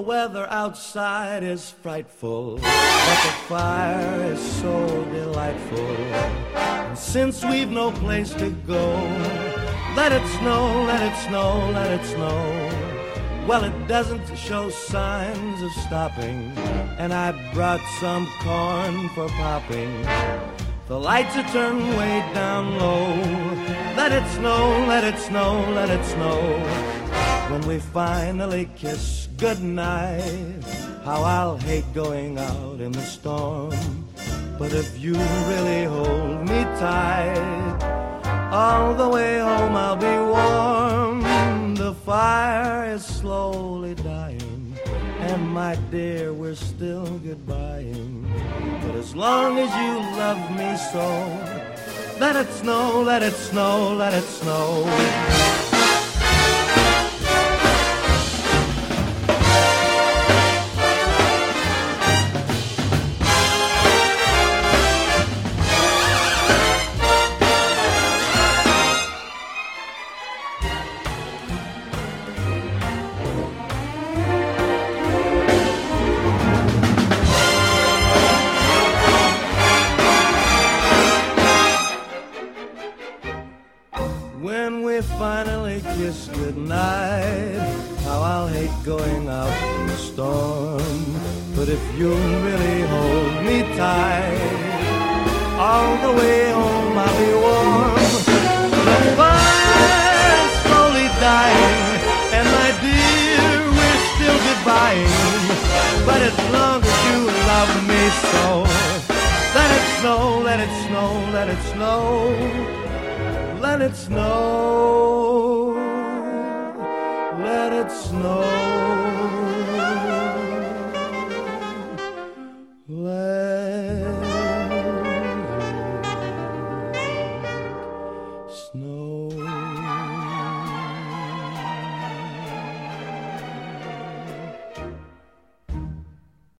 weather outside is frightful, but the fire is so delightful. And since we've no place to go, let it snow, let it snow, let it snow. Well, it doesn't show signs of stopping, and I brought some corn for popping. The lights are turned way down low. Let it snow, let it snow, let it snow. When we finally kiss goodnight, how I'll hate going out in the storm. But if you really hold me tight, all the way home I'll be warm. The fire is slowly dying, and my dear, we're still goodbying. But as long as you love me so, let it snow, let it snow, let it snow. When we finally kiss goodnight, how I'll hate going out in the storm. But if you'll really hold me tight, all the way home I'll be warm. The fire's slowly dying, and my dear, we're still goodbying. But as long as you love me so, let it snow, let it snow, let it snow. Let it snow, let it snow, let it snow.